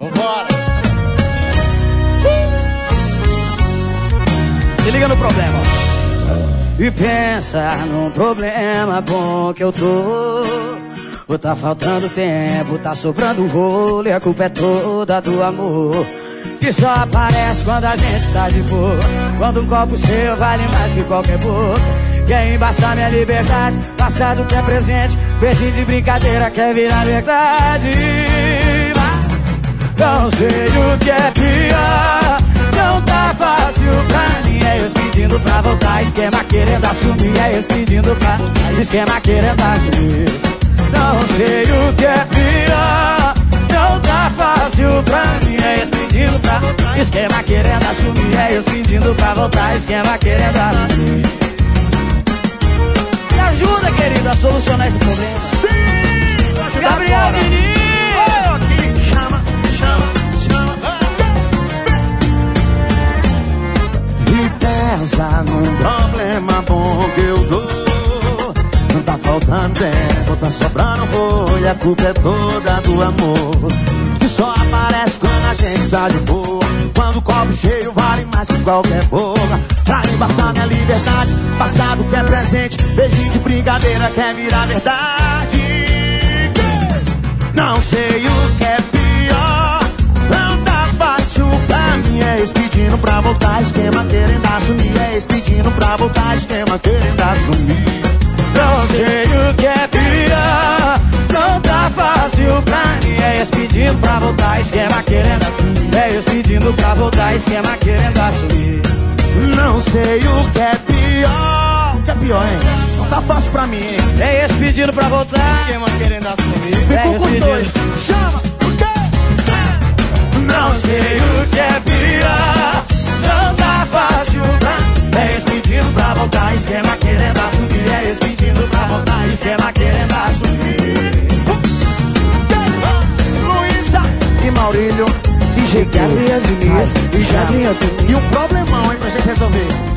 Vambora. Se liga no problema. E pensa num problema bom que eu tô. Ou tá faltando tempo, tá sobrando rolo, e a culpa é toda do amor, que só aparece quando a gente está de boa. Quando um copo seu vale mais que qualquer boca. Quer embaçar minha liberdade, passado que é presente, beijinho de brincadeira quer virar verdade. Não sei o que é pior, não tá fácil pra mim. É eles pedindo pra voltar, esquema querendo assumir. É eles pedindo pra, esquema querendo assumir. Não sei o que é pior, não tá fácil pra mim. É eles pedindo pra, esquema querendo assumir. É eles pedindo pra voltar, esquema querendo assumir. Me ajuda, querido, a solucionar esse problema. Sim, Gabriel Diniz. Chama. E pensa num problema bom que eu dou. Não tá faltando tempo, tá sobrando boi. A culpa é toda do amor, que só aparece quando a gente tá de boa. Quando o copo cheio vale mais que qualquer boca. Pra embaçar minha liberdade, passado que é presente, beijinho de brincadeira quer virar verdade. Não sei o que é pior, não tá fácil pra mim. É eles pedindo pra voltar, esquema querendo assumir. É eles pedindo pra voltar, esquema querendo assumir. Não sei o que é pior, não tá fácil pra mim. É eles pedindo pra voltar, esquema querendo assumir. É eles pedindo pra voltar, esquema querendo assumir. Não sei o que é pior. O que é pior, hein? Não tá fácil pra mim, hein? É eles pedindo pra voltar, esquema querendo assumir. Ficou com os dois. Chama! O quê? Não sei o que é pior, não tá fácil pra mim. É eles pedindo pra voltar, esquema querendo assumir. É eles pedindo pra voltar, esquema querendo assumir. Luísa e Maurílio, DJ Gabriel Diniz e um problemão, hein, pra gente resolver.